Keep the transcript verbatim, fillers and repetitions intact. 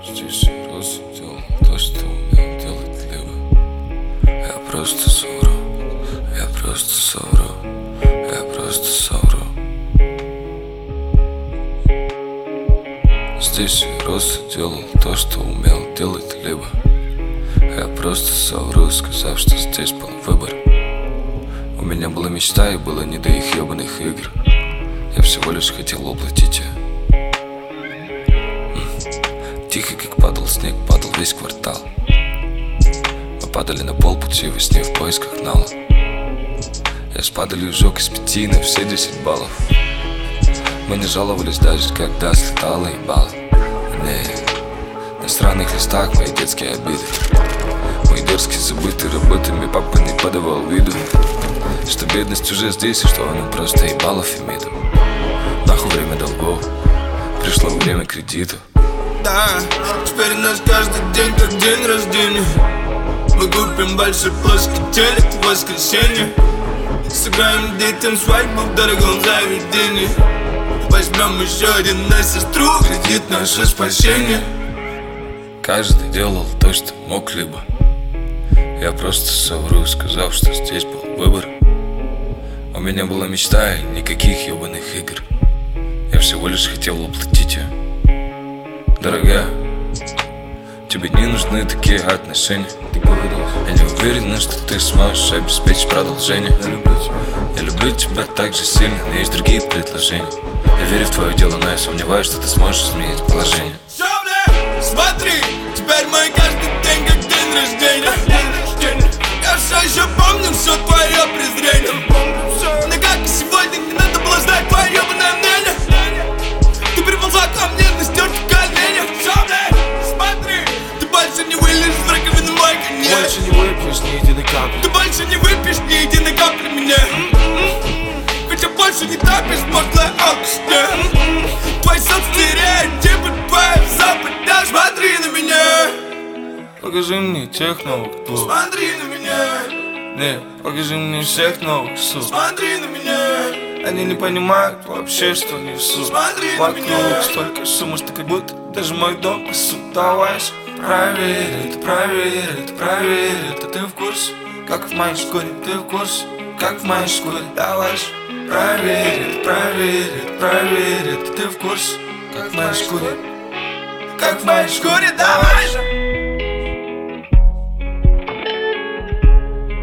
Здесь я рос, делал то, что умел делать либо. Я просто совру, я просто совру, я просто совру. Здесь я рос и делал то, что умел делать либо. Я просто совру, сказав, что здесь был выбор. У меня была мечта и было не до их ебаных игр. Я всего лишь хотел воплотить ее. Тихо, как падал снег, падал весь квартал. Мы падали на полпути во сне в поисках нала. Я с падалью сжег из пяти на все десять баллов. Мы не жаловались даже, когда слетало ебало. Не, на странных листах мои детские обиды. Мои дерзкие забытые работами папа не подавал виду, что бедность уже здесь и что она просто ебала Фемиду. Нахуй время долгов, пришло время кредитов. Да, теперь у нас каждый день как день рождения. Мы купим большой плоский телек в воскресенье. Сыграем детям свадьбу в дорогом заведении. Возьмем еще один на сестру, кредит наше спасение. Каждый делал то, что мог либо. Я просто совру, сказав, что здесь был выбор. У меня была мечта и никаких ебаных игр. Я всего лишь хотел воплотить ее. Дорогая, тебе не нужны такие отношения. Ты говоришь, я не уверена, что ты сможешь обеспечить продолжение. Я люблю тебя, я люблю тебя так же сильно, но есть другие предложения. Я верю в твое дело, но я сомневаюсь, что ты сможешь изменить положение. Смотри, теперь мой каждый день как день рождения. Я все еще помню все твое презрение. Но как и сегодня не надо было ждать твое ебаное мнение. Ты приползла ко мне на стертых коленях. Смотри, ты больше не вылезешь в раковину мой коньяк. Больше не выпьешь ни единой капли. Ты больше не выпьешь ни единой капли меня. Ведь я больше не топишь пошлая алкашня. Твой соцстереотипы, твоя западня. Смотри на меня, Покажи мне тех новых клуб. смотри на меня, Не, покажи мне всех новых суп. смотри на меня, Они не понимают вообще, что несут. смотри на меня. Вокруг столько шума, что как будто даже мой дом пасут. Давай же, проверь это, проверь это, проверь это. Ты в курсе, как в моей шкуре? Ты в курсе, как в моей шкуре? Давай же, проверь это, проверь это, проверь это. Ты в курсе, как в моей шкуре? Как в моей шкуре? Давай же.